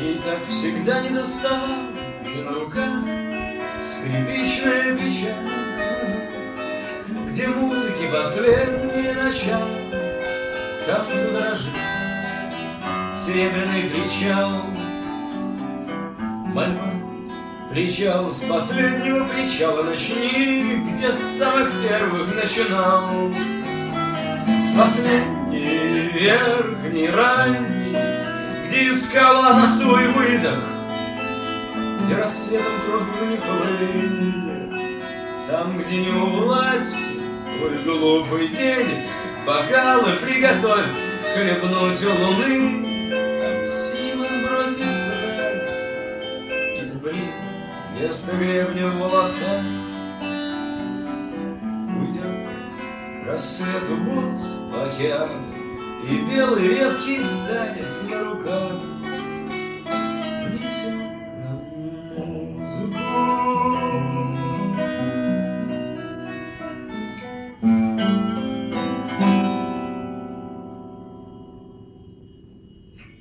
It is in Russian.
Ей так всегда недоставало, где на руках скрипичная печаль, где музыки последнее начало, там задрожит серебряный причал. Мольба, причал, с последнего причала начни, где с самых первых начинал. С последней, верхней, ранней, где искала она свой выдох, где рассветом кровь не хлынет, там, где не у власти твой глупый день, бокалы приготовь хлебнуть у луны. Там Симон бросит связь из блин вместо гребня в волосах, уйдет к рассвету босс в океан, и белый ветхий старец на руках.